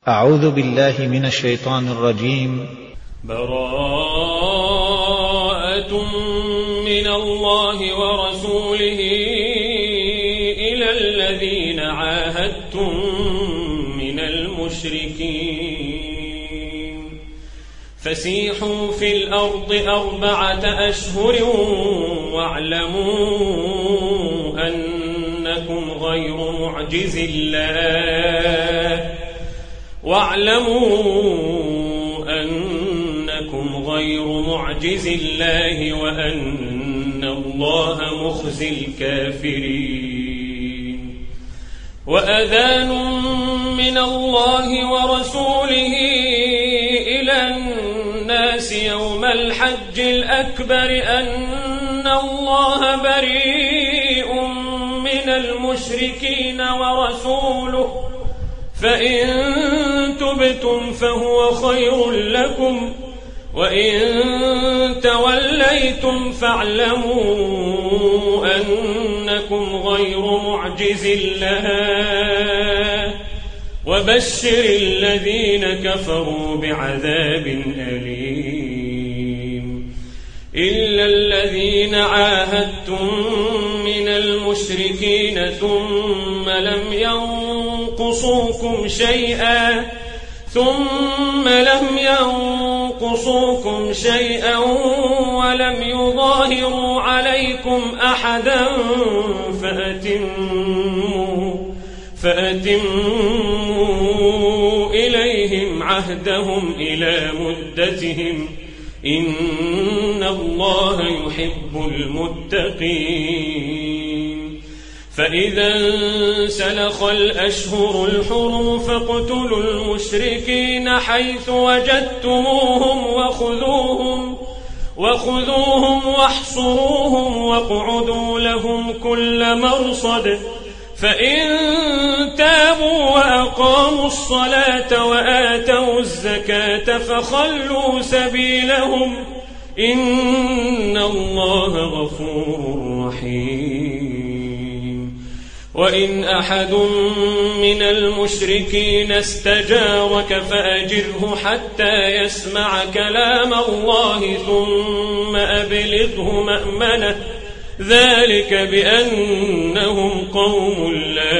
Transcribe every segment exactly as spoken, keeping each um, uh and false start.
أعوذ بالله من الشيطان الرجيم. براءة من الله ورسوله إلى الذين عاهدتم من المشركين فسيحوا في الأرض أربعة أشهر واعلموا أنكم غير معجز الله واعلموا أنكم غير معجز الله وأن الله مخزي الكافرين. وأذان من الله ورسوله إلى الناس يوم الحج الأكبر أن الله بريء من المشركين ورسوله فإن تبتم فهو خير لكم وإن توليتم فاعلموا أنكم غير معجز الله وبشر الذين كفروا بعذاب أليم. إلا الذين عاهدتم من المشركين ثم لم ينقصوكم شيئا ثم لم ينقصوكم شيئا ولم يظاهروا عليكم أحدا فأتموا فأتموا إليهم عهدهم إلى مدتهم إن الله يحب المتقين. فإذا انسلخ الأشهر الحرم فاقتلوا المشركين حيث وجدتموهم وخذوهم وخذوهم واحصروهم واقعدوا لهم كل مرصد فإن تابوا وأقاموا الصلاة وآتوا الزكاة فخلوا سبيلهم إن الله غفور رحيم. وإن أحد من المشركين استجارك فأجره حتى يسمع كلام الله ثم أبلغه مأمنه ذلك بأنهم قوم لا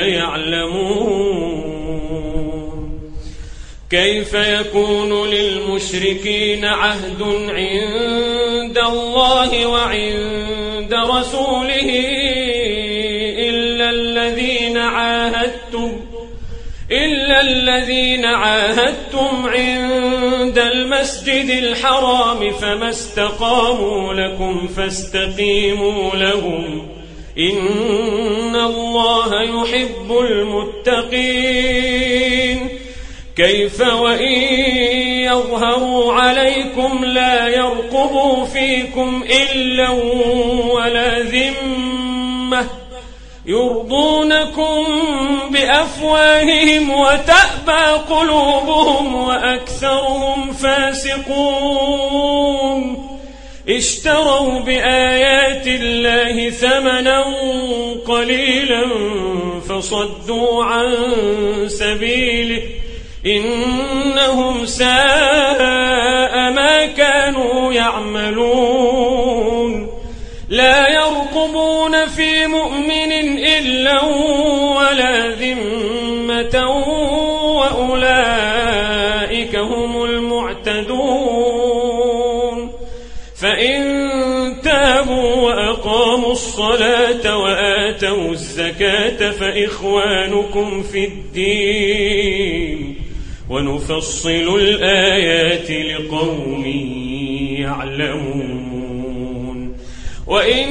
يعلمون. كيف يكون للمشركين عهد عند الله وعند رسوله إلا الذين عاهدتم إلا الذين عاهدتم عند المسجد الحرام فما استقاموا لكم فاستقيموا لهم إن الله يحب المتقين. كيف وإن يظهروا عليكم لا يرقبوا فيكم إلا ولا ذمة يرضونكم بأفواههم وتأبى قلوبهم وأكثرهم فاسقون. اشتروا بآيات الله ثمنا قليلا فصدوا عن سبيله إنهم ساء ما كانوا يعملون. لا يرقبون في مؤمن إلا ولا ذمة وأولئك هم المعتدون. فإن تابوا وأقاموا الصلاة وآتوا الزكاة فإخوانكم في الدين ونفصل الآيات لقوم يعلمون. وإن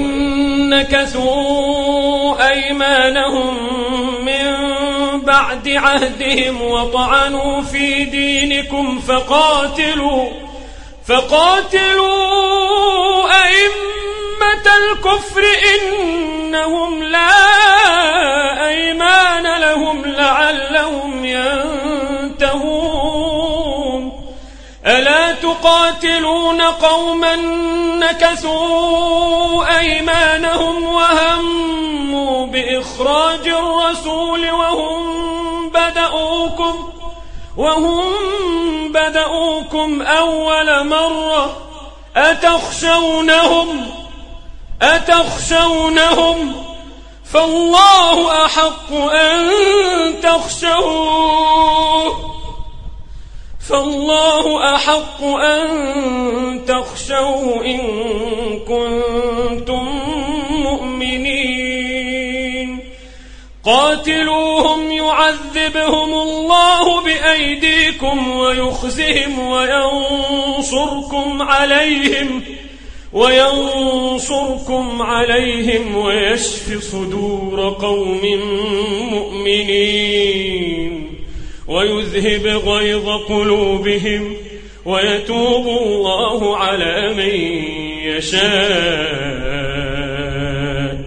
نكثوا أيمانهم من بعد عهدهم وطعنوا في دينكم فقاتلوا فقاتلوا أئمة الكفر إنهم لا أيمان لهم لعلهم ينتهون. ألا تقاتلون قوما نكثوا أيمانهم وهموا بإخراج الرسول وهم بدأوكم وهم بدؤوكم أول مرة أتخشونهم أتخشونهم فالله أحق أن تخشوه فالله أحق أن تخشوه إن كنتم مؤمنين قاتلوهم يعذبهم الله بأيديكم ويخزهم وينصركم عليهم وينصركم عليهم ويشف صدور قوم مؤمنين ويذهب غيظ قلوبهم ويتوب الله على من يشاء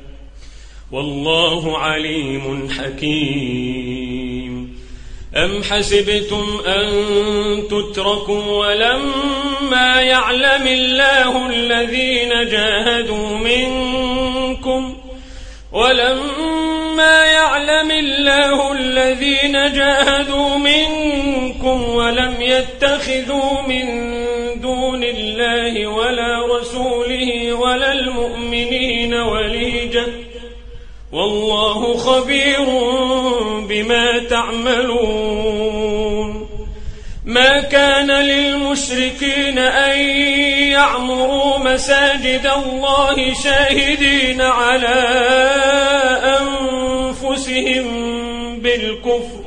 والله عليم حكيم. أم حسبتم أن تتركوا ولما يعلم الله الذين جاهدوا منكم ولما يعلم الله الذين جاهدوا منكم ولم يتخذوا من دون الله ولا رسوله ولا المؤمنين وليجة والله خبير بما تعملون. ما كان للمشركين أن يعمروا مساجد الله شاهدين على أنفسهم بالكفر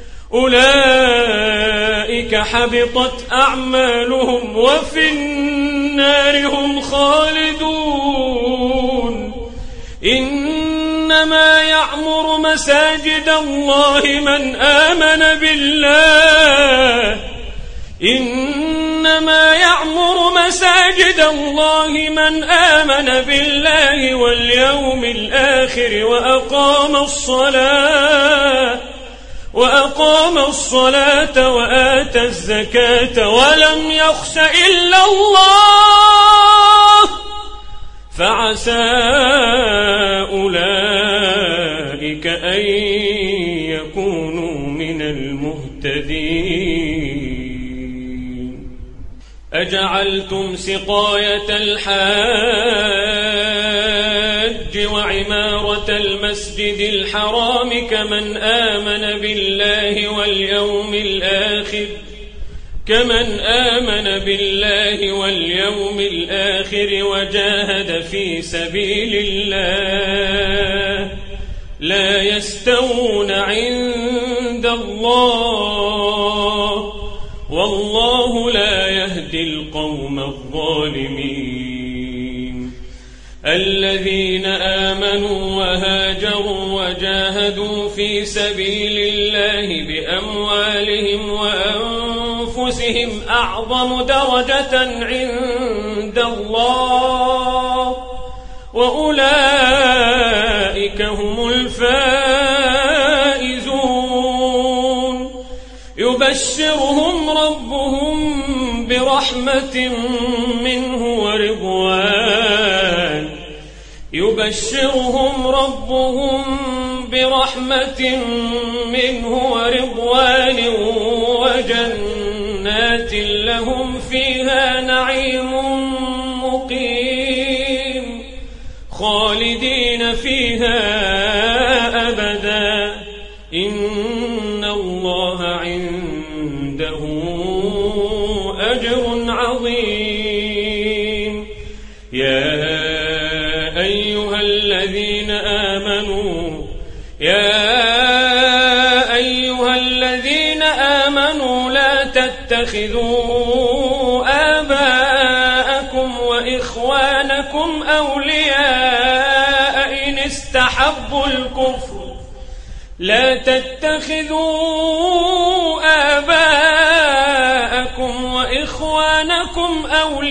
أولئك حبطت أعمالهم وفي النار هم خالدون. إنما يعمر مساجد الله من آمن بالله إنما يعمر مساجد الله من آمن بالله واليوم الآخر وأقام الصلاة وأقام الصلاة وآتى الزكاة ولم يخش إلا الله فعسى أولئك أن يكونوا من المهتدين. أجعلتم سقاية الحاج وعمارة المسجد الحرام كمن آمن بالله واليوم الآخر كمن آمن بالله واليوم الآخر وجاهد في سبيل الله لا يستوون عند الله والله لا يهدي القوم الظالمين. الذين آمنوا وهاجروا وجاهدوا في سبيل الله بأموالهم وأنفسهم أعظم درجة عند الله وأولئك هم الفائزون. يبشرهم ربهم برحمة منه ورضوان يبشرهم ربهم برحمة منه ورضوان وجنات لهم فيها نعيم مقيم خالدين فيها أبدا إن الله عنده أجر عظيم. يا أيها الذين آمنوا يا أيها الذين آمنوا لا تتخذوا آباءكم وإخوانكم أولياء إن استحبوا الكفر لا تتخذوا آباءكم وإخوانكم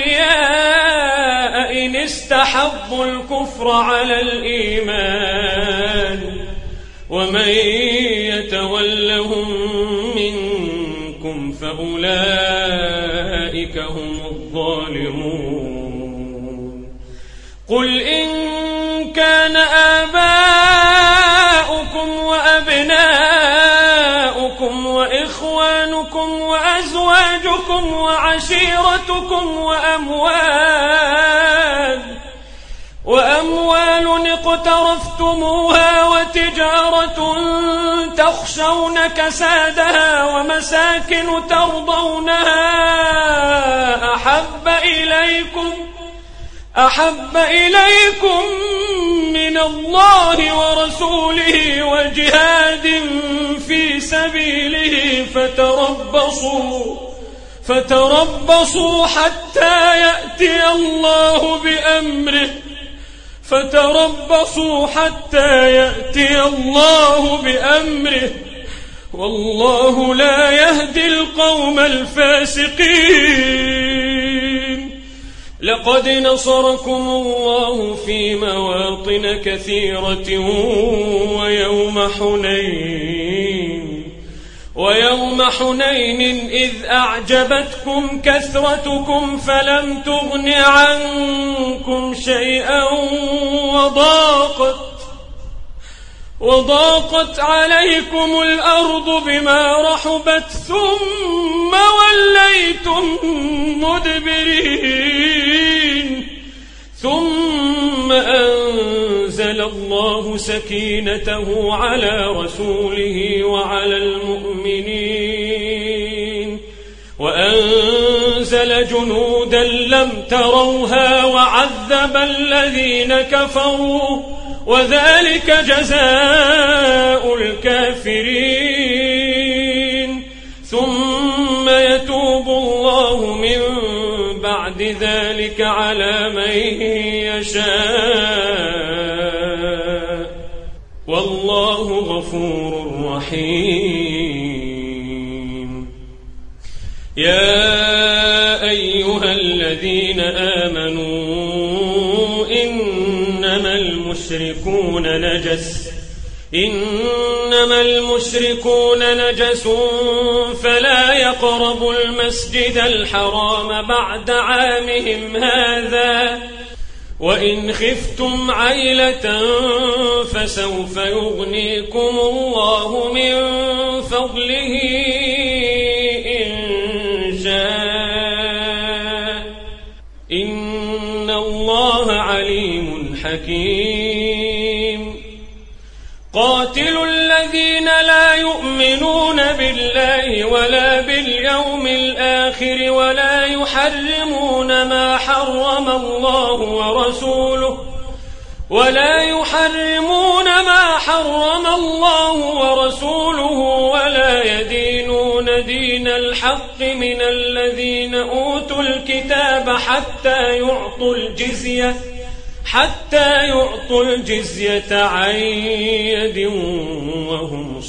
أولياء إن استحبوا الكفر على الإيمان ومن يتولهم منكم فأولئك هم الظالمون. قل إن كان آباؤكم وأبناؤكم وإخوانكم أموالكم وأزواجكم وعشيرتكم وأموال وأموال اقترفتموها وتجارة تخشون كسادها ومساكن ترضونها أحب إليكم أحب إليكم من الله ورسوله وجهاد في سبيله فتربصوا فتربصوا حتى يأتي الله بأمره فتربصوا حتى يأتي الله بأمره والله لا يهدي القوم الفاسقين. لقد نصركم الله في مواطن كثيرة ويوم حنين ويوم حنين إذ أعجبتكم كثرتكم فلم تغن عنكم شيئا وضاقت وضاقت عليكم الأرض بما رحبت ثم وليتم مدبرين ثم أنزل الله سكينته على رسوله وعلى المؤمنين وأنزل جنودا لم تروها وعذب الذين كفروا وذلك جزاء الكافرين. ثم يتوب الله من بعد ذلك على من يشاء والله غفور رحيم. يا أيها الذين آمنوا إنما المشركون نجس إنما المشركون نجس فلا يقربوا المسجد الحرام بعد عامهم هذا وإن خفتم عيلة فسوف يغنيكم الله من فضله إن شاء إن الله عليم حكيم. قاتلوا الذين لا يؤمنون بالله ولا باليوم الآخر ولا يحرمون ما حرم الله ورسوله ولا يحرمون ما حرم الله ورسوله ولا يدينون دين الحق من الذين أوتوا الكتاب حتى يعطوا الجزية حتى يعطوا الجزية عن يد وهم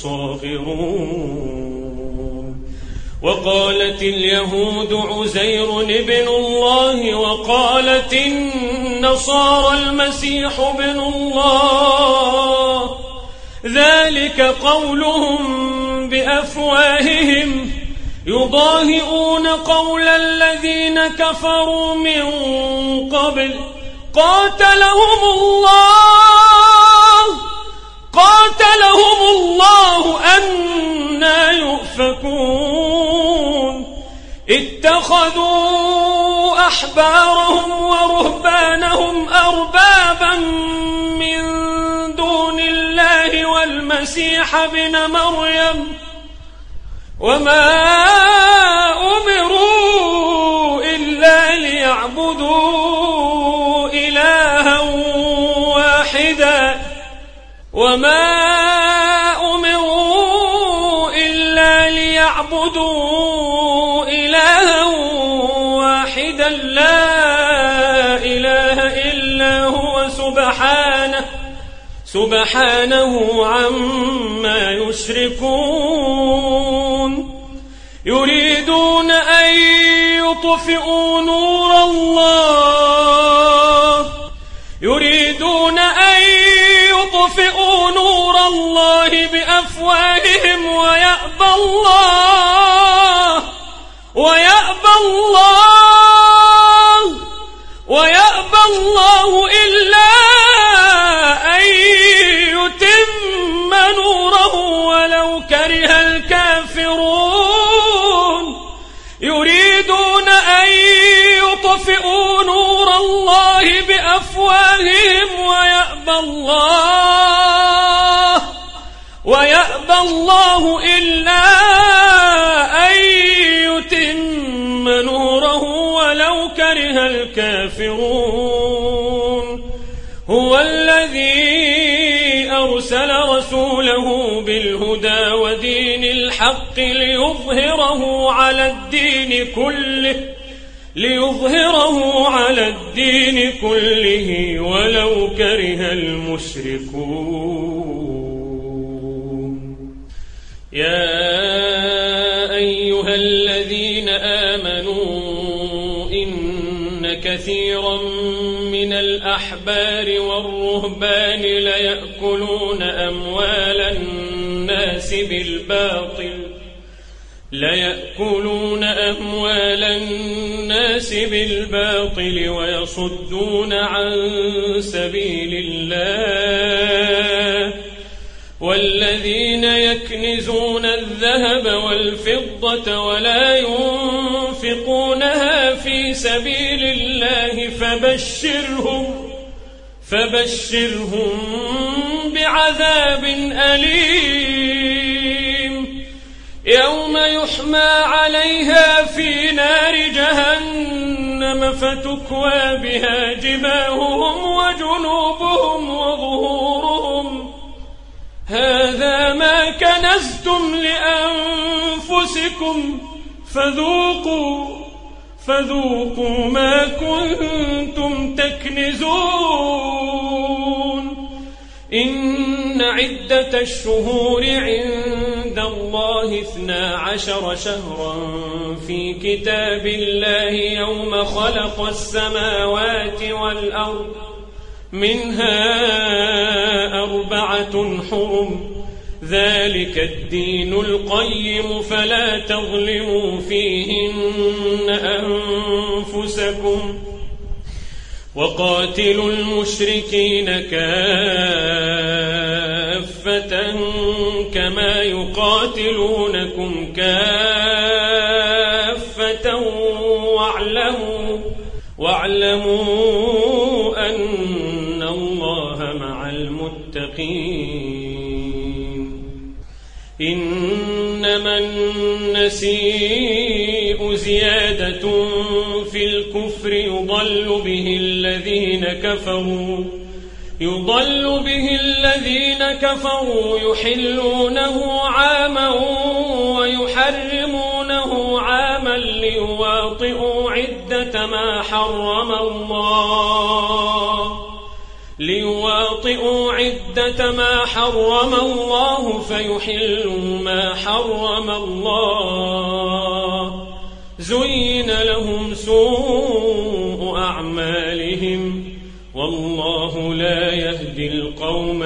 صاغرون. وقالت اليهود عزير ابن الله وقالت النصارى المسيح ابن الله ذلك قولهم بأفواههم يضاهئون قول الذين كفروا من قبل قاتلهم الله قاتلهم الله أنى يؤفكون. اتخذوا أحبارهم ورهبانهم أربابا من دون الله والمسيح ابن مريم وما أمروا إلا ليعبدوا إلها واحدا وما أمروا إلا ليعبدوا إلها واحدا لا إله إلا هو سبحانه سبحانه عما يشركون. يريدون أن يطفئوا نور الله يريدون أن يطفئوا نور الله بأفواههم ويأبى الله ويأبى الله ويأبى الله إلا أن يتم نوره ولو كره الكافرون. يطفئوا نور الله بأفواههم ويأبى الله ويأبى الله إلا أن يتم نوره ولو كره الكافرون. هو الذي أرسل رسوله بالهدى ودين الحق ليظهره على الدين كله ليظهره على الدين كله ولو كره المشركون. يا أيها الذين آمنوا إن كثيرا من الأحبار والرهبان ليأكلون أموال الناس بالباطل ليأكلون أموال الناس بالباطل ويصدون عن سبيل الله. والذين يكنزون الذهب والفضة ولا ينفقونها في سبيل الله فبشرهم فبشرهم بعذاب أليم يوم يحمى عليها في نار جهنم فتكوى بها جباههم وجنوبهم وظهورهم هذا ما كنزتم لأنفسكم فذوقوا فذوقوا ما كنتم تكنزون. إن عدة الشهور عند الله اثنا عشر شهرا في كتاب الله يوم خلق السماوات والأرض منها أربعة حرم ذلك الدين القيم فلا تظلموا فيهن أنفسكم وقاتلوا المشركين كافة كما يقاتلونكم كافة واعلموا واعلموا أن الله مع المتقين. إنما النسيء زيادة في الكفر يضل به الذين كفروا يضل به الذين كفروا يحلونه عاما ويحرمونه عاما ليواطئوا عدة ما حرم الله ليواطئوا عدة ما حرم الله فيحلوا ما حرم الله. زين لهم سوء أعمالهم والله لا يهدي القوم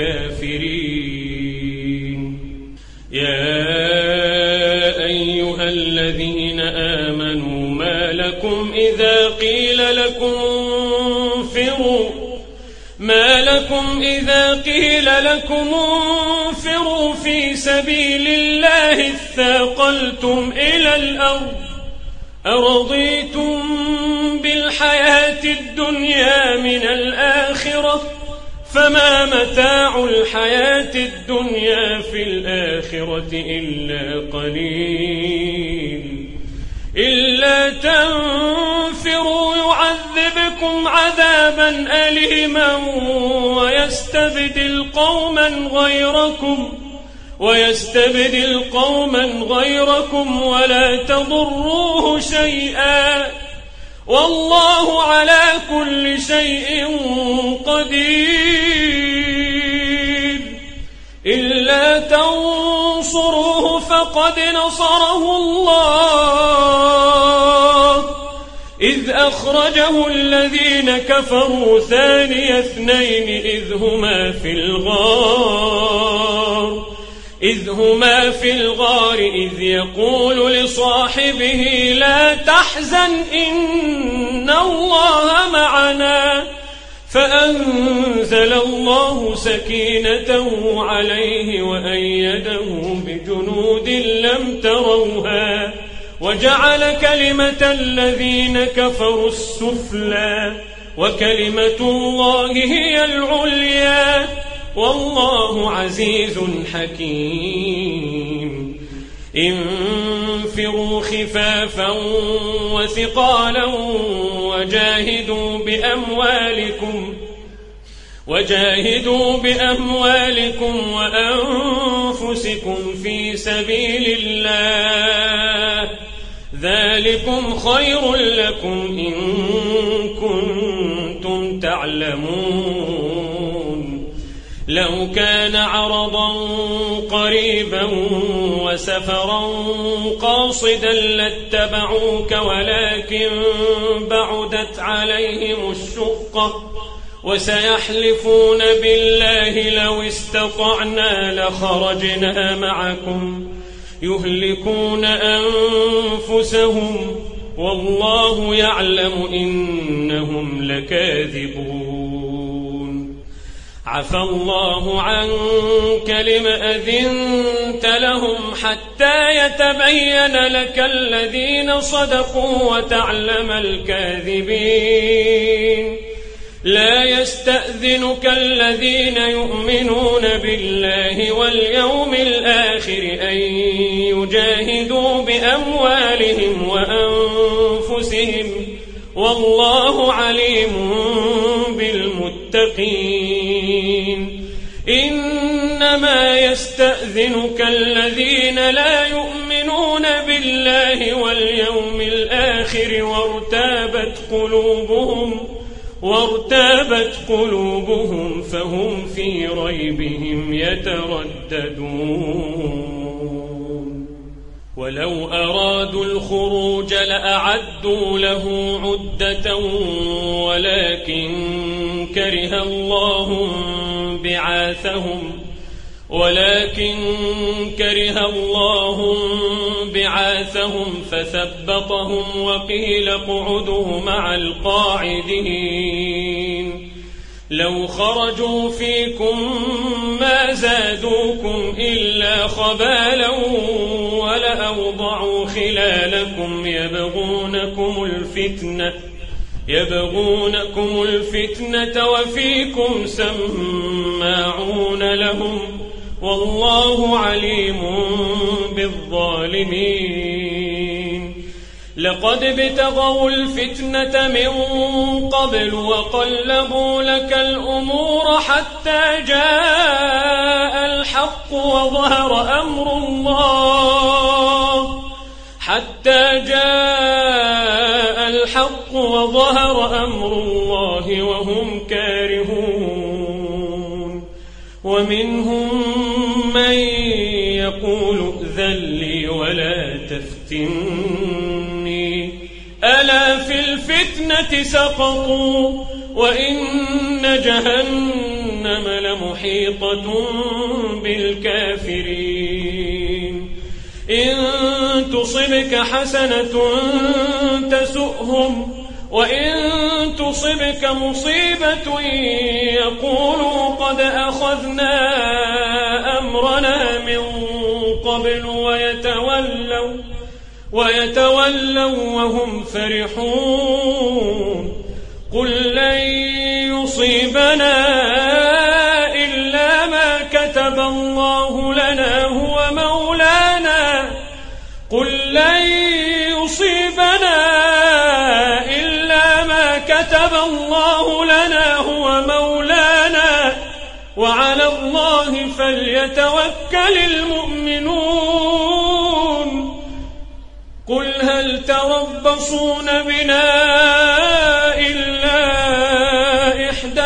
الكافرين. يا أيها الذين آمنوا ما لكم إذا قيل لكم انفروا ما لكم إذا قيل لكم انفروا في سبيل الله اثاقلتم إلى الأرض أرضيتم بالحياة الدنيا من الآخرة فما متاع الحياة الدنيا في الآخرة إلا قليل. إلا تنفروا يعذبكم عذابا أليما ويستبدل قوما غيركم ويستبدل قوما غيركم ولا تضروه شيئا والله على كل شيء قدير. إلا تنصروه فقد نصره الله إذ أخرجه الذين كفروا ثاني اثنين إذ هما في الغار إذ هما في الغار إذ يقول لصاحبه لا تحزن إن الله معنا فأنزل الله سكينته عليه وأيده بجنود لم تروها وجعل كلمة الذين كفروا السفلى وكلمة الله هي العليا والله عزيز حكيم انفروا خفافا وثقالا وجاهدوا بأموالكم وجاهدوا بأموالكم وأنفسكم في سبيل الله ذلكم خير لكم إن كنتم تعلمون لو كان عرضا قريبا وسفرا قاصدا لاتبعوك ولكن بعدت عليهم الشقة وسيحلفون بالله لو استطعنا لخرجنا معكم يهلكون أنفسهم والله يعلم إنهم لكاذبون عفى الله عنك لم أذنت لهم حتى يتبين لك الذين صدقوا وتعلم الكاذبين لا يستأذنك الذين يؤمنون بالله واليوم الآخر أن يجاهدوا بأموالهم وأنفسهم والله عليم بالمتقين إنما يستأذنك الذين لا يؤمنون بالله واليوم الآخر وارتابت قلوبهم وارتابت قلوبهم فهم في ريبهم يترددون ولو أرادوا الخروج لأعدوا له عدة ولكن كره الله بعاثهم ولكن كره الله بعاثهم فثبطهم وقيل اقعدوا مع القاعدين لو خرجوا فيكم ما زادوكم إلا خبالا ولأوضعوا خلالكم يبغونكم الفتنة يبغونكم الفتنة وفيكم سماعون لهم والله عليم بالظالمين لقد ابتغوا الفتنة من قبل وقلبوا لك الأمور حتى جاء الحق وظهر أمر الله حتى جاء الحق وظهر أمر الله وهم كارهون ومنهم من يقول ائذن لي ولا تفتني ألا في الفتنة سقطوا وإن جهنم لمحيطة بالكافرين إن تصبك حسنة تسؤهم وإن تصبك مصيبة يقولوا قد أخذنا أمرنا من قبل ويتولوا ويتولوا وهم فرحون قل لن يصيبنا إلا ما كتب الله لنا هو مولانا قل لن يصيبنا إلا ما كتب الله لنا هو مولانا وعلى الله فليتوكل المؤمنون قل هل تربصون بنا إلا إحدى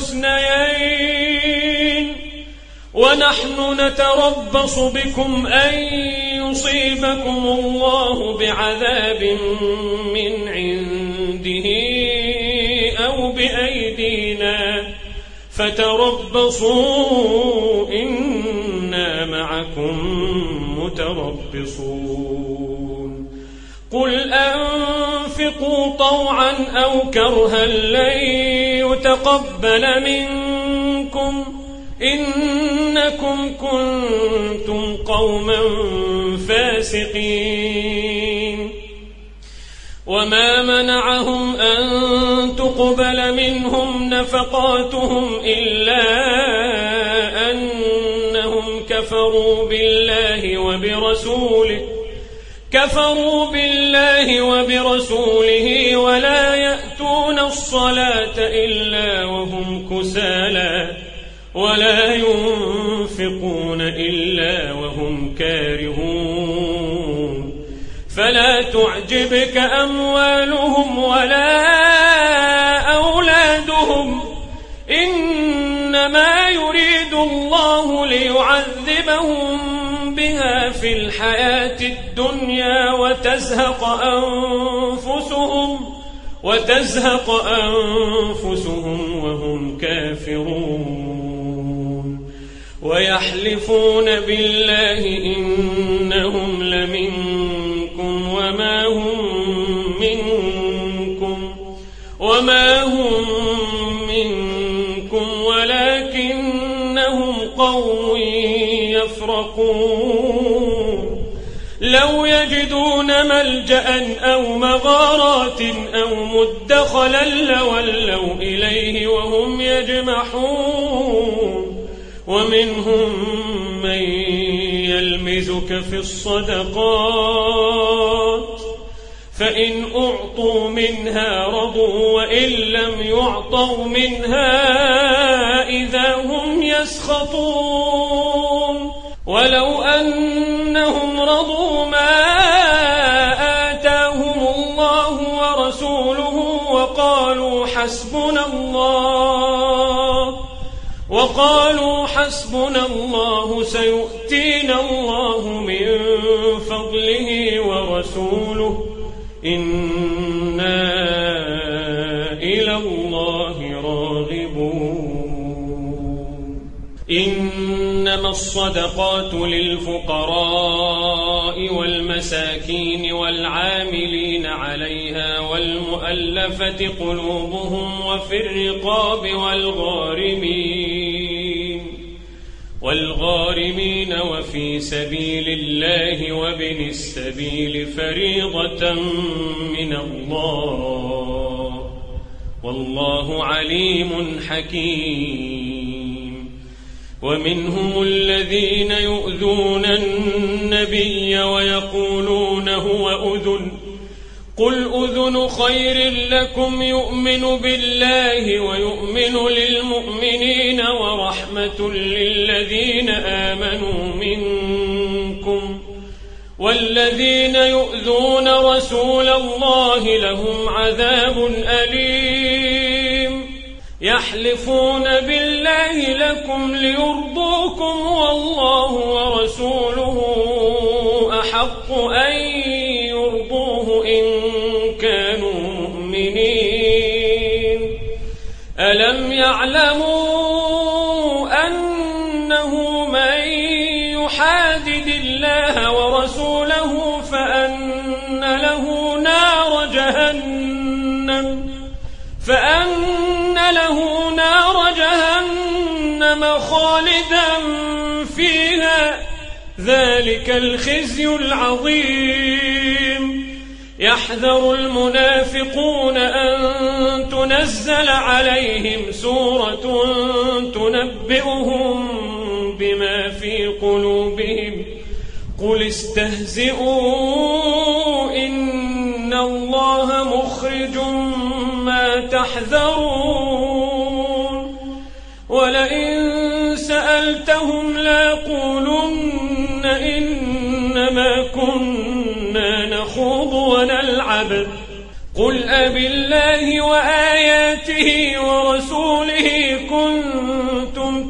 الحسنيين ونحن نتربص بكم أن يصيبكم الله بعذاب من عنده أو بأيدينا فتربصوا إنا معكم متربصون قل أنفقوا طوعا أو كرها لن يتقبل منكم إنكم كنتم قوما فاسقين وما منعهم أن تقبل منهم نفقاتهم إلا أنهم كفروا بالله وبرسوله كفروا بالله وبرسوله ولا يأتون الصلاة إلا وهم كسالى ولا ينفقون إلا وهم كارهون فلا تعجبك أموالهم ولا أولادهم إنما يريد الله ليعذبهم بها في الحياة الدنيا وتزهق أنفسهم وتزهق أنفسهم وهم كافرون ويحلفون بالله إنهم لمنكم وما هم منكم وما هم منكم ولكنهم قوم يفرقون لو يجدون ملجأ أو مغارات أو مدخلا لولوا إليه وهم يجمحون ومنهم من يلمزك في الصدقات فإن أعطوا منها رضوا وإن لم يعطوا منها إذا هم يسخطون ولو أنهم رضوا ما آتاهم الله ورسوله وقالوا حسبنا الله وقالوا حسبنا الله سيؤتينا الله من فضله ورسوله إنا إلى الله راغبون إنما الصدقات للفقراء والمساكين والعاملين عليها والمؤلفة قلوبهم وفي الرقاب والغارمين والغارمين وفي سبيل الله وابن السبيل فريضة من الله والله عليم حكيم ومنهم الذين يؤذون النبي ويقولون هو أذن قل أذن خير لكم يؤمن بالله ويؤمن للمؤمنين ورحمة للذين آمنوا منكم والذين يؤذون رسول الله لهم عذاب أليم يحلفون بالله لكم ليرضوكم والله ورسوله أحق أن يرضوه إن كانوا مؤمنين ألم يعلموا أنه من يحادد الله ورسوله فأن له نار جهنم فأن له نار جهنم خالدا فيها ذلك الخزي العظيم يحذر المنافقون أن تنزل عليهم سورة تنبئهم بما في قلوبهم قل استهزئوا إن الله مخرج ما تحذرون ولئن سألتهم ليقولن إنما كنا نخوض ونلعب قل أبالله وآياته ورسوله كنتم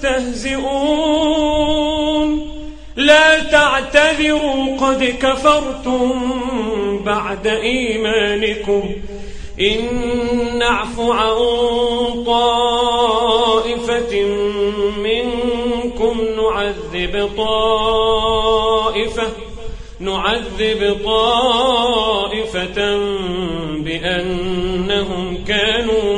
تستهزئون لا تعتذروا قد كفرتم بعد إيمانكم إن نعف عن طائفة منكم نعذب طائفة نعذب طائفة بأنهم كانوا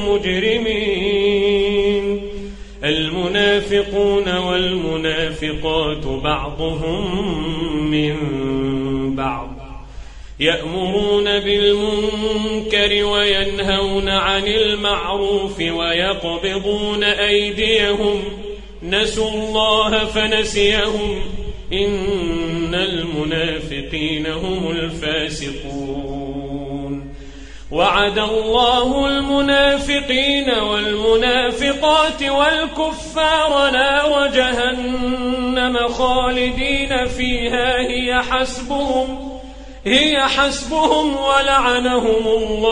مجرمين المنافقون والمنافقات بعضهم من بعض يأمرون بالمنكر وينهون عن المعروف ويقبضون أيديهم نسوا الله فنسيهم إن المنافقين هم الفاسقون وعد الله المنافقين والمنافقات والكفار نار جهنم خالدين فيها هي حسبهم هي حسبهم ولعنهم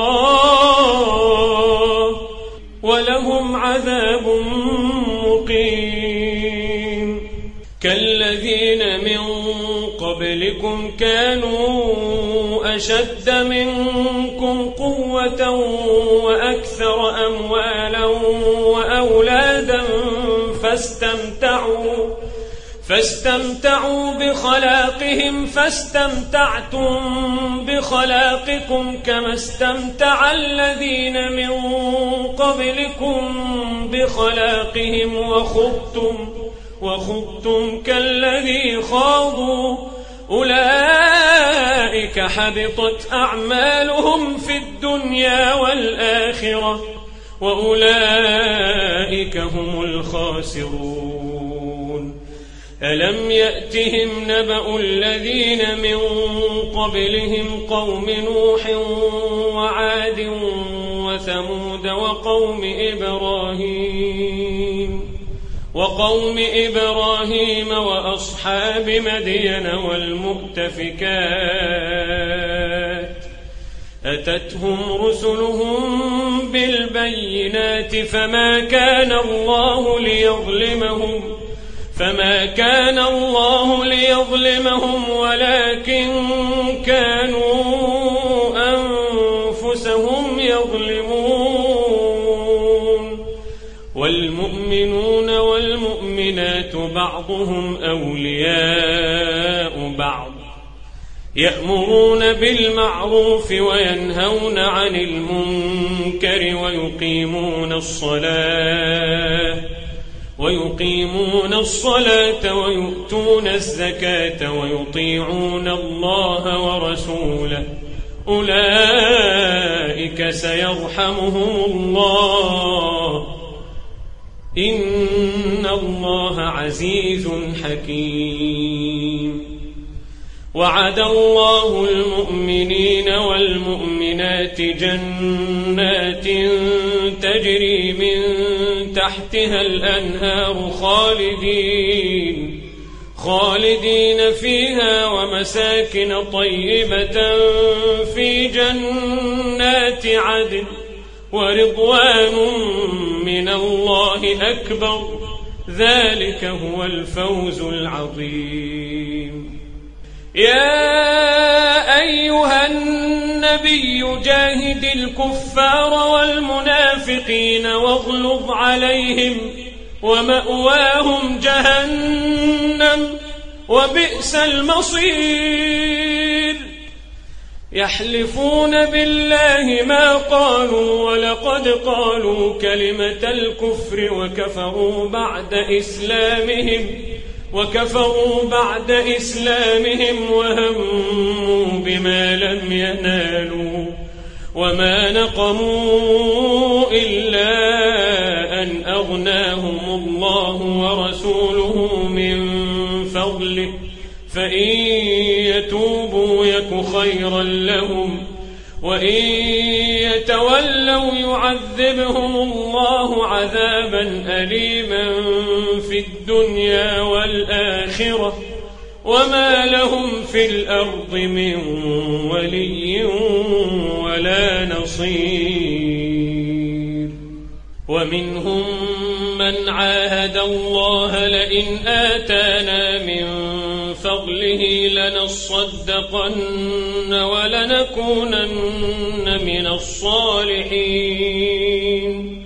الله ولهم عذاب مقيم كالذين من قبلكم كانوا أشد منكم قوة وأكثر أموالا وأولادا فاستمتعوا فاستمتعوا بخلاقهم فاستمتعتم بخلاقكم كما استمتع الذين من قبلكم بخلاقهم وخضتم وخضتم كالذي خاضوا أولئك حبطت أعمالهم في الدنيا والآخرة وأولئك هم الخاسرون ألم يأتهم نبأ الذين من قبلهم قوم نوح وعاد وثمود وقوم إبراهيم وقوم إبراهيم وأصحاب مدين والمؤتفكات أتتهم رسلهم بالبينات فما كان الله ليظلمهم فما كان الله ليظلمهم ولكن كانوا أنفسهم يظلمون والمؤمنون والمؤمنات بعضهم أولياء بعض يأمرون بالمعروف وينهون عن المنكر ويقيمون الصلاة ويقيمون الصلاة ويؤتون الزكاة ويطيعون الله ورسوله أولئك سيرحمهم الله إن الله عزيز حكيم وعد الله المؤمنين والمؤمنات جنات تجري من تحتها الأنهار خالدين خالدين فيها ومساكن طيبة في جنات عدن ورضوان من الله أكبر ذلك هو الفوز العظيم يا أيها النبي جاهد الكفار والمنافقين واغلظ عليهم ومأواهم جهنم وبئس المصير يحلفون بالله ما قالوا ولقد قالوا كلمة الكفر وكفروا بعد إسلامهم وكفروا بعد إسلامهم وهموا بما لم ينالوا وما نقموا إلا أن أغناهم الله ورسوله من فضله فإن يتوبوا يك خيرا لهم وإن يتولوا يعذبهم الله عذابا أليما في الدنيا والآخرة وما لهم في الأرض من ولي ولا نصير ومنهم من عاهد الله لئن آتانا من فضله لنصدقن ولنكونن من الصالحين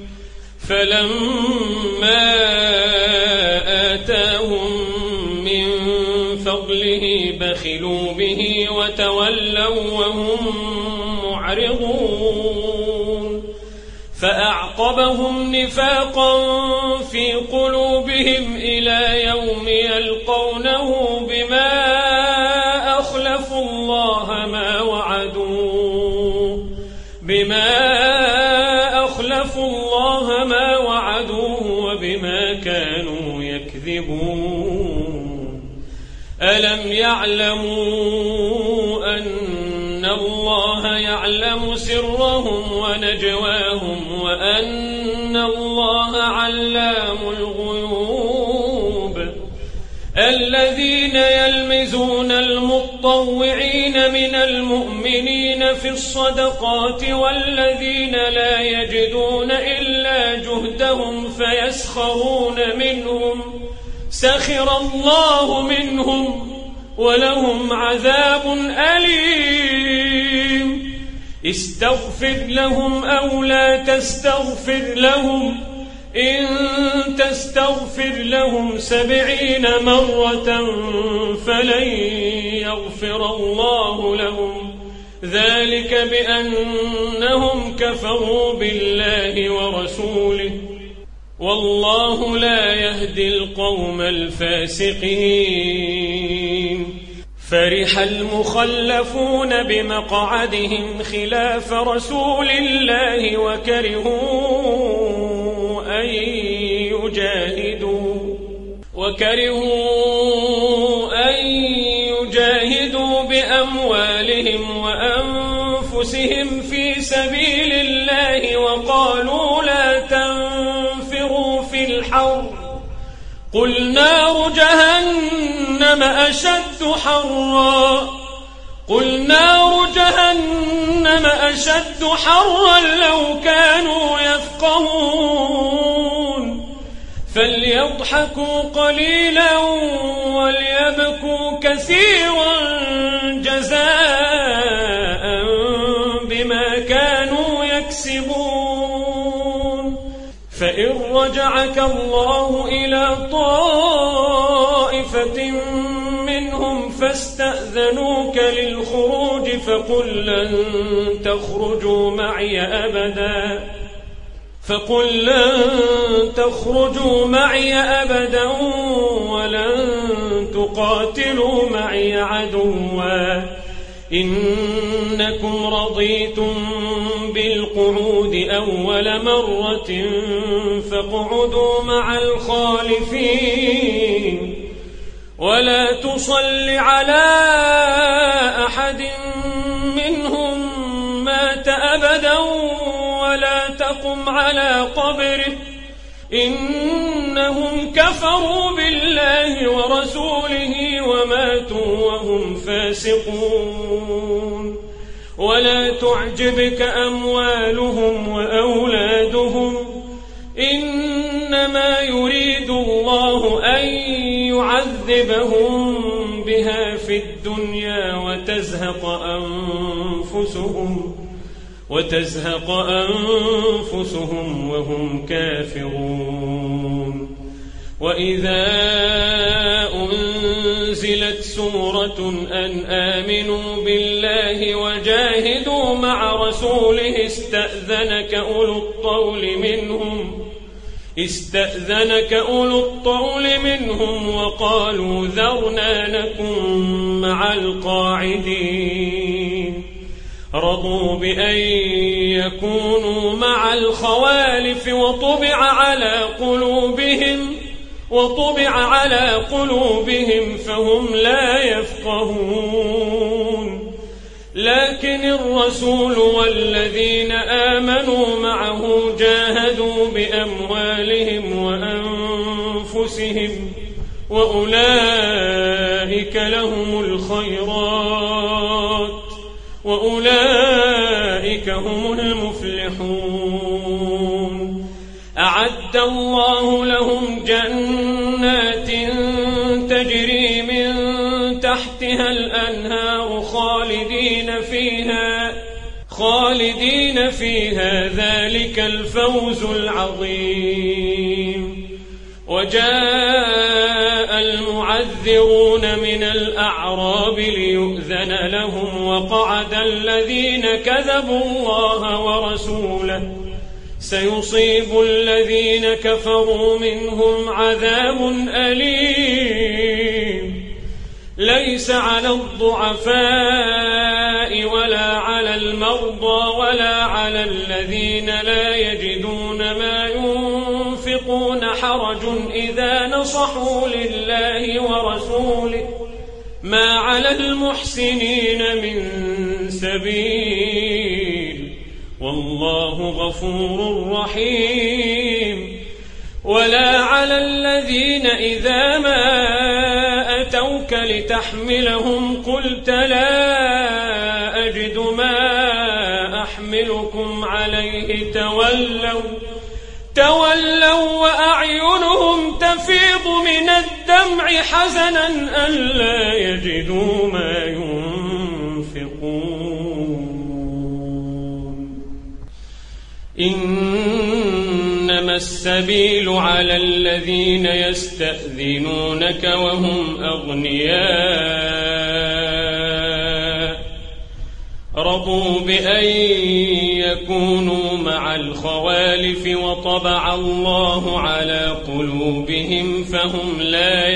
فلما آتاهم من فضله بخلوا به وتولوا وهم معرضون فأعقبهم نفاقا في قلوبهم إلى يوم يلقونه بما أخلفوا أخلفوا الله ما وعدوه بما أخلفوا الله ما وعدوه وبما كانوا يكذبون ألم يعلموا أن الله يعلم سرهم ونجواهم وأن الله علام الغيوب الذين يلمزون المطوعين من المؤمنين في الصدقات والذين لا يجدون إلا جهدهم فيسخرون منهم سخر الله منهم ولهم عذاب أليم استغفر لهم أو لا تستغفر لهم إن تستغفر لهم سبعين مرة فلن يغفر الله لهم ذلك بأنهم كفروا بالله ورسوله والله لا يهدي القوم الفاسقين فرح المخلفون بمقعدهم خلاف رسول الله وكرهوا أن يجاهدوا وكرهوا أن يجاهدوا بأموالهم وأنفسهم في سبيل الله وقالوا لا تنفروا في الحر قل نار جهنم أشد حرا قل نار جهنم أشد حرا لو كانوا يفقهون فليضحكوا قليلا وليبكوا كثيرا جزاء بما كانوا يكسبون فإن رجعك الله إلى طائفة منهم فاستأذنوك للخروج فقل لن تخرجوا معي أبدا فقل لن تخرجوا معي أبدا ولن تقاتلوا معي عدوا إنكم رضيتم بالقعود أول مرة فاقعدوا مع الخالفين ولا تصل على أحد منهم مات أبدا ولا تقم على قبره إنهم كفروا بالله ورسوله وماتوا وهم فاسقون ولا تعجبك أموالهم وأولادهم إنما يريد الله أن يعذبهم بها في الدنيا وتزهق أنفسهم وتزهق أنفسهم وهم كافرون وإذا أنزلت سورة أن آمنوا بالله وجاهدوا مع رسوله استأذنك أولو الطول منهم استأذنك أولو الطول منهم وقالوا ذرنا نكن مع القاعدين رضوا بأن يكونوا مع الخوالف وطبع على قلوبهم وطبع على قلوبهم فهم لا يفقهون لكن الرسول والذين آمنوا معه جاهدوا بأموالهم وأنفسهم وأولئك لهم الخيرات وأولئك هم المفلحون أعد الله لهم جنات تجري من تحتها الأنهار خالدين فيها خالدين فيها ذلك الفوز العظيم وجاء المعذرون من الأعراب ليؤذن لهم وقعد الذين كذبوا الله ورسوله سيصيب الذين كفروا منهم عذاب أليم ليس على الضعفاء ولا على المرضى ولا على الذين لا يجدون ما ينفقون حرج إذا نصحوا لله ورسوله ما على المحسنين من سبيل والله غفور رحيم. ولا على الذين إذا ما أتوك لتحملهم قلت لا أجد ما أحملكم عليه تولوا تولوا وأعينهم تفيض من الدمع حزنا ألا يجدوا ما ينفقون. إنما السبيل على الذين يستأذنونك وهم أغنياء رضوا بأن يكونوا مع الخوالف وطبع الله على قلوبهم فهم لا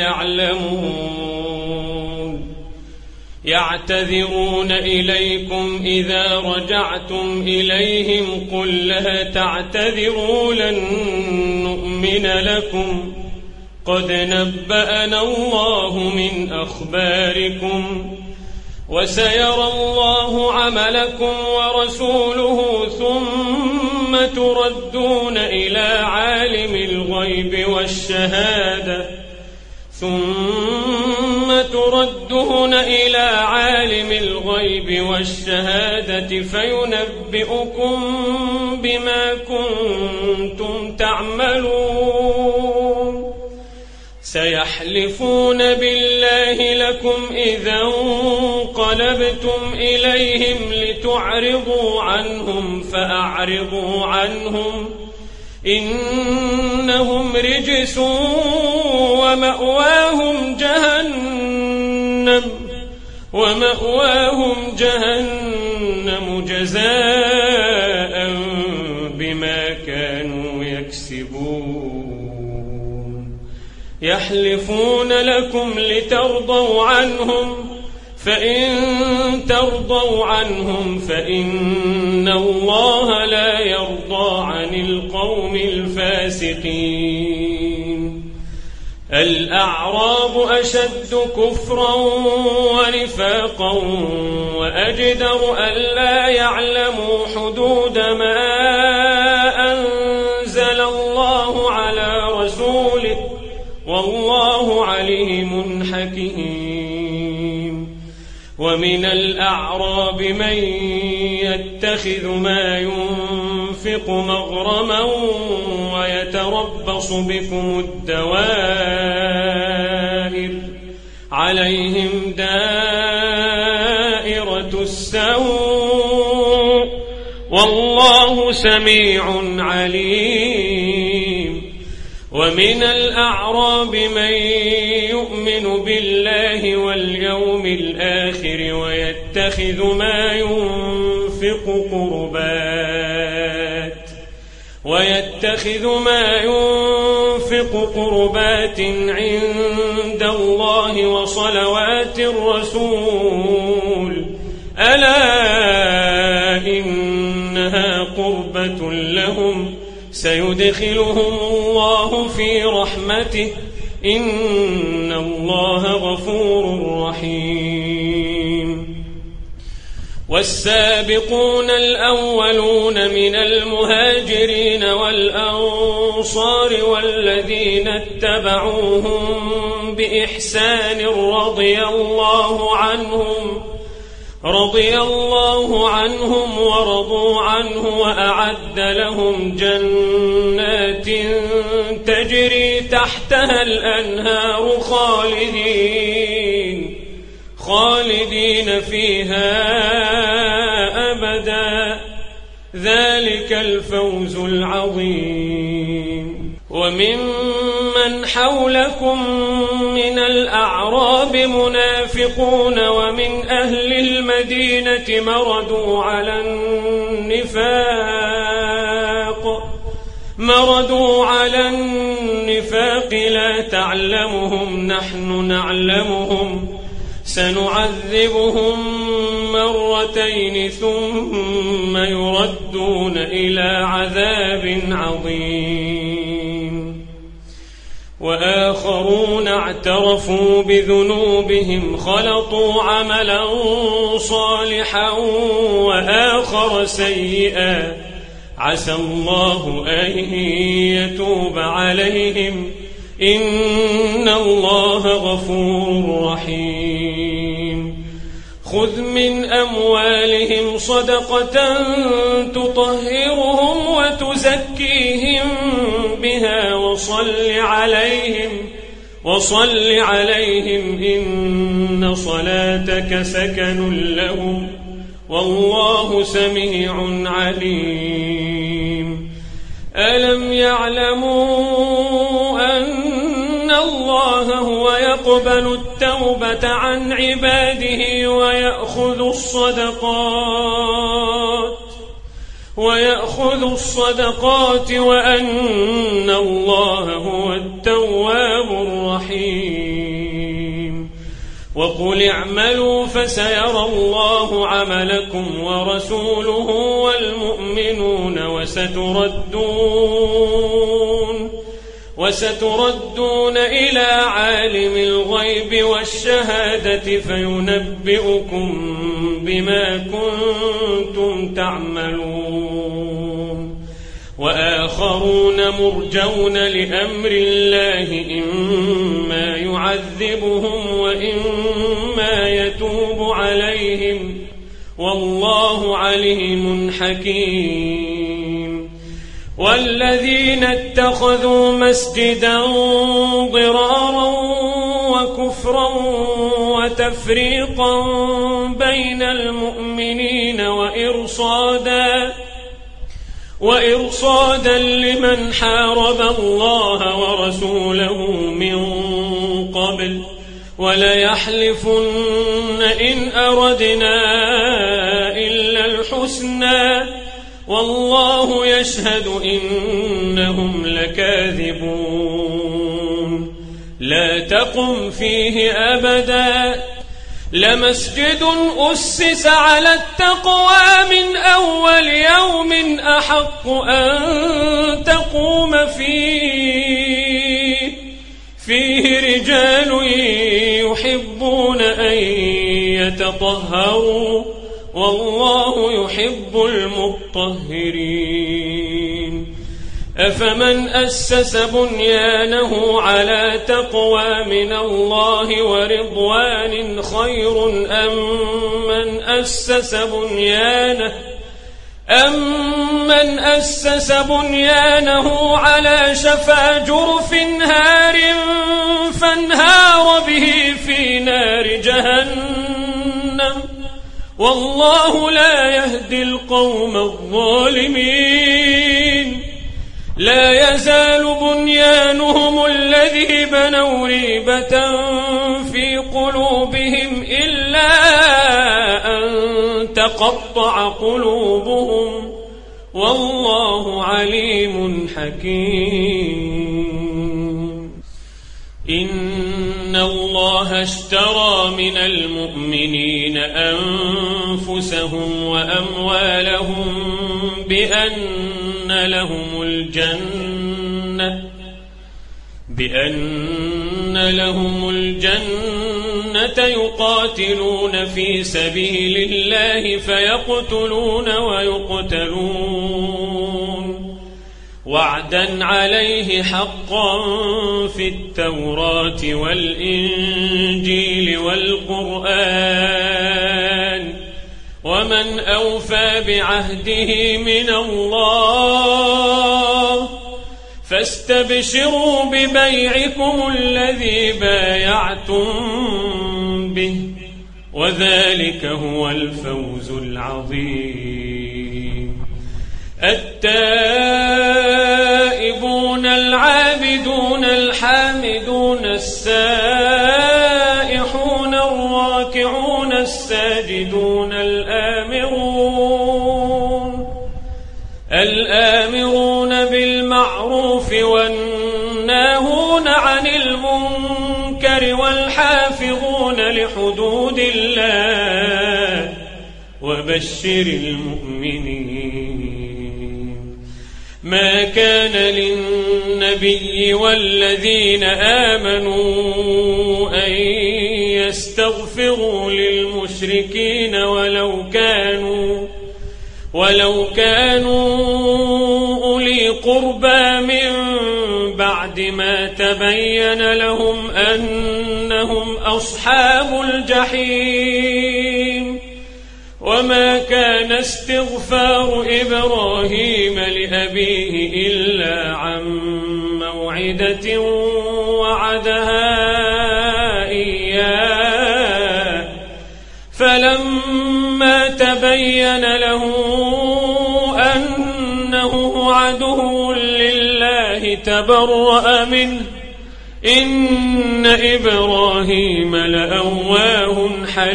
يعلمون. يعتذرون إليكم إذا رجعتم إليهم قل لا تعتذروا لن نؤمن لكم قد نبأنا الله من أخباركم وسيرى الله عملكم ورسوله ثم تردون إلى عالم الغيب والشهادة ثم تردون إلى عالم الغيب والشهادة فينبئكم بما كنتم تعملون. سيحلفون بالله لكم إذا انقلبتم إليهم لتعرضوا عنهم فأعرضوا عنهم إنهم رجس ومأواهم جهنم ومأواهم جهنم جزاء بما كانوا يكسبون. يحلفون لكم لترضوا عنهم فإن ترضوا عنهم فإن الله لا يرضى عن القوم الفاسقين. الأعراب أشد كفرا ونفاقا وأجدر ألا يعلموا حدود ما أنزل الله على رسوله والله عليم حكيم. ومن الأعراب من يتخذ ما ينفق مغرما ويتربص بكم الدوائر عليهم دائرة السوء والله سميع عليم. ومن الأعراب من يؤمن بالله واليوم الآخر ويتخذ ما ينفق قربات ويتخذ ما ينفق قربات عند الله وصلوات الرسول ألا إنها قربة لهم سيدخلهم الله في رحمته إن الله غفور رحيم. والسابقون الأولون من المهاجرين والأنصار والذين اتبعوهم بإحسان رضي الله عنهم رضي الله عنهم ورضوا عنه وأعد لهم جنات تجري تحتها الأنهار خالدين خالدين فيها أبدا ذلك الفوز العظيم. وممن حولكم من الأعراب منافقون ومن أهل المدينة مردوا على النفاق مردوا على النفاق لا تعلمهم نحن نعلمهم سنعذبهم مرتين ثم يردون إلى عذاب عظيم وآخرون اعترفوا بذنوبهم خلطوا عملا صالحا وآخر سيئا عسى الله أن يتوب عليهم إن الله غفور رحيم خذ من أموالهم صدقة تطهرهم وتزكيهم بها وصل عليهم وصل عليهم إن صلاتك سكن لهم والله سميع عليم ألم يعلموا أن الله هو يقبل التوبة عن عباده ويأخذ الصدقات ويأخذ الصدقات وأن الله هو التواب الرحيم وقل اعملوا فسيرى الله عملكم ورسوله والمؤمنون وستردون وستردون إلى عالم الغيب والشهادة فينبئكم بما كنتم تعملون وآخرون مرجون لأمر الله إما يعذبهم وإما يتوب عليهم والله عليم حكيم والذين اتخذوا مسجدا ضرارا وكفرا وتفريقا بين المؤمنين وإرصادا وإرصادا لمن حارب الله ورسوله من قبل وليحلفن إن أردنا إلا الحسنى والله يشهد إنهم لكاذبون لا تقم فيه أبدا لمسجد أسس على التقوى من أول يوم أحق أن تقوم فيه فيه رجال يحبون أن يتطهروا والله يحب المطهرين أفمن أسس بنيانه على تقوى من الله ورضوان خير أم من أسس بنيانه أمن أسس بنيانه على شفا جرف هار فانهار به في نار جهنم والله لا يهدي القوم الظالمين لا يزال بنيانهم الذي بنوا ريبة في قلوبهم إلا أن تقطع قلوبهم والله عليم حكيم إن الله اشترى من المؤمنين أنفسهم وأموالهم بأن لهم الجنة بأن لهم الجنة يقاتلون في سبيل الله فيقتلون ويقتلون وعدا عليه حقا في التوراة والإنجيل والقرآن ومن أوفى بعهده من الله فاستبشروا ببيعكم الذي بايعتم به وذلك هو الفوز العظيم التائبون العابدون الحامدون السائحون الراكعون الساجدون الآمرون الآمرون بالمعروف والناهون عن المنكر والحافظون بحدود الله وبشر المؤمنين. ما كان للنبي والذين آمنوا أن يستغفروا للمشركين ولو كانوا ولو كانوا أولي قربى من بعد ما تبين لهم أنهم أصحاب الجحيم. وما كان استغفار إبراهيم لأبيه إلا عن موعدة وعدها إياه فلما تبين له أنه عدو لله تبرأ منه إن إبراهيم لأواه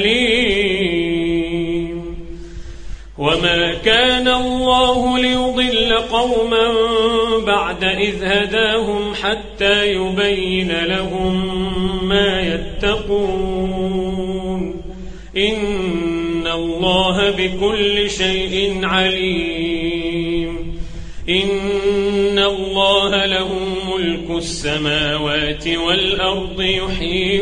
حليم. وما كان الله ليضل قوما بعد إذ هداهم حتى يبين لهم ما يتقون إن الله بكل شيء عليم. إن الله له ملك السماوات والأرض يحيي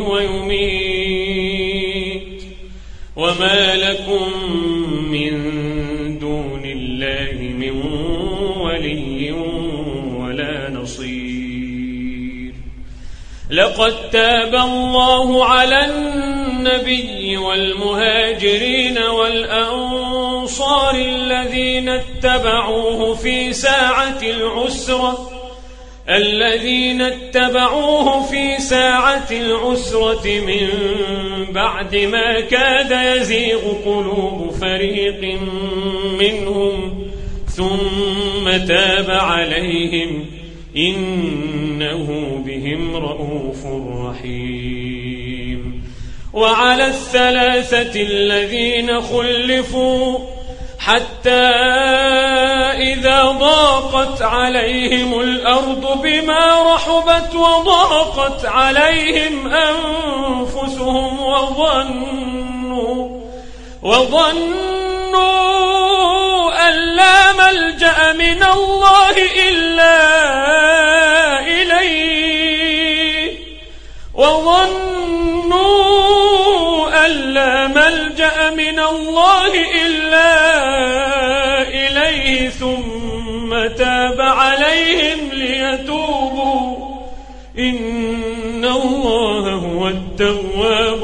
ويميت وما لكم من دون الله من ولي ولا نصير. لقد تاب الله على النبي والمهاجرين والأنصار الذين اتبعوه في ساعة العسرة الذين اتبعوه في ساعة العسرة من بعد ما كاد يزيغ قلوب فريق منهم ثم تاب عليهم إنه بهم رءوف رحيم. وعلى الثلاثة الذين خلفوا حتى إذا ضاقت عليهم الأرض بما رحبت وضاقت عليهم أنفسهم وظنوا وظنوا أن لا ملجأ من الله إلا إليه وظنوا أن لا ملجأ من الله إلا إليه ثم تاب عليهم ليتوبوا إن الله هو التواب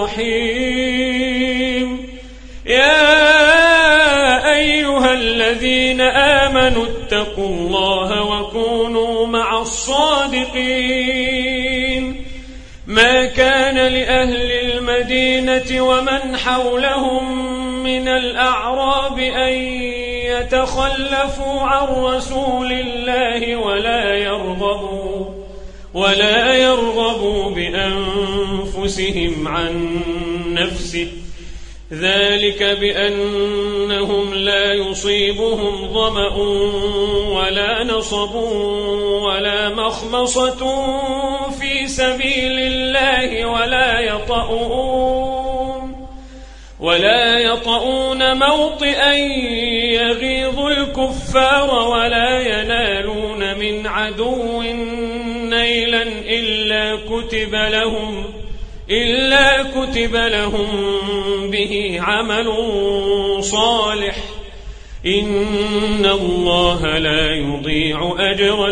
الرحيم. يا أيها الذين آمنوا اتقوا الله وكونوا مع الصادقين. ما كان لأهل المدينة ومن حولهم من الأعراب أن يتخلفوا عن رسول الله ولا يرغبوا ولا يرغبوا بأنفسهم عن نفسه ذلك بأنهم لا يصيبهم ظمأ ولا نصب ولا مخمصة في سبيل الله ولا يطؤون ولا يطؤون موطئا يغيظ الكفار ولا ينالون من عدو نيلا إلا كتب لهم إلا كتب لهم به عمل صالح إن الله لا يضيع أجر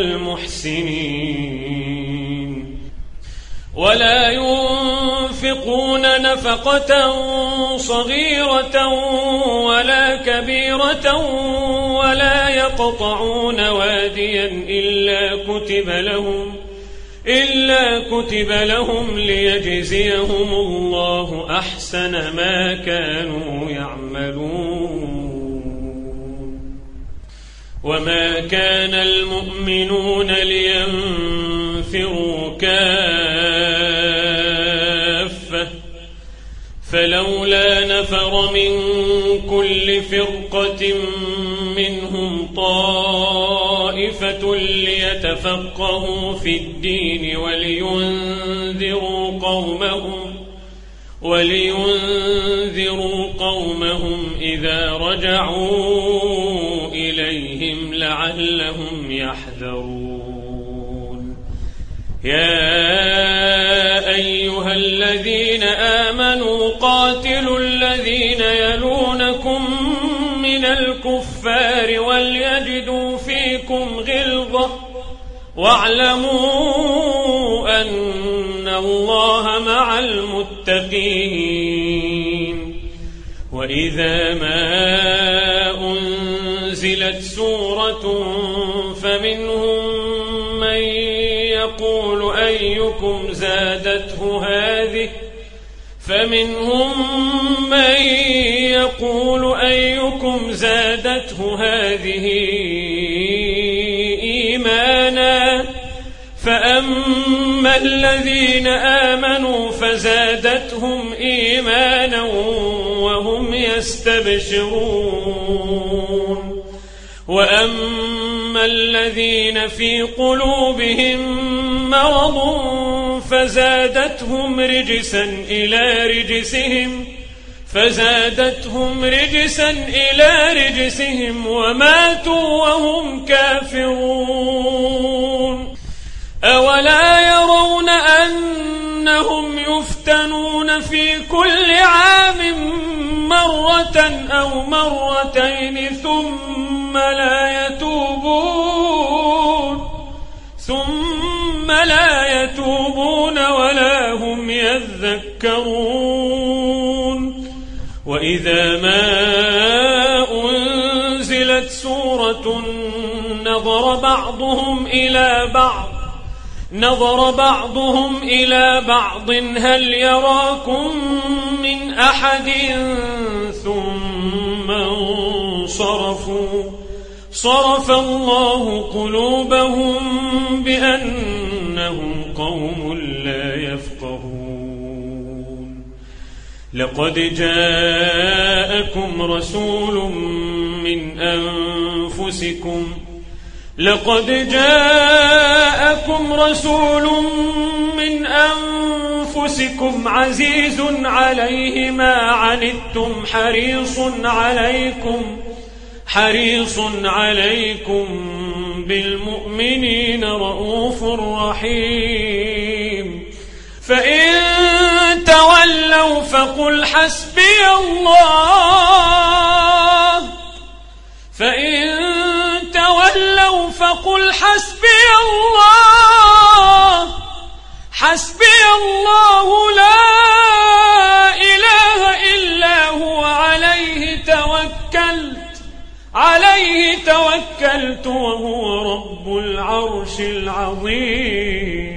المحسنين. ولا ينفقون نفقة صغيرة ولا كبيرة ولا يقطعون واديا إلا كتب لهم إلا كتب لهم ليجزيهم الله أحسن ما كانوا يعملون. وما كان المؤمنون لينفروا كافة فلولا نفر من كل فرقة منهم طائفة ليتفقهوا في الدين ولينذروا قومهم ولينذروا قومهم إذا رجعوا إليهم لعلهم يحذرون. يا أيها الذين آمنوا قاتلوا الذين يلونكم من الكفار وليجدوا فيكم غلظة واعلموا أن الله مع المتقين. وإذا ما أنزلت سورة فمنهم من يقول أيكم زادته هذه فمنهم من يقول أيكم زادته هذه إيمانا فأما الذين آمنوا فزادتهم إيمانا وهم يستبشرون. وأما الذين في قلوبهم مرض فزادتهم رجسا إلى رجسهم فزادتهم رجسا إلى رجسهم وماتوا وهم كافرون. أولا يرون أنهم يفتنون في كل عام مرة أو مرتين ثم لا يتوبون ثم لا يتوبون ولا هم يذكرون. وإذا ما أنزلت سورة نظر بعضهم إلى بعض نظر بعضهم إلى بعض هل يراكم من أحد ثم انصرفوا صرف الله قلوبهم بأنهم قوم لا يفقهون. لقد جاءكم رسول من أنفسكم لقد جاءكم رسول من أنفسكم عزيز عليه ما عنتم حريص عليكم حريص عليكم بالمؤمنين رؤوف رحيم. فإن تولوا فقل حسبي الله فإن تولوا فقل حسبي الله حسبي الله لا إله إلا هو عليه توكلت عليه توكلت وهو رب العرش العظيم.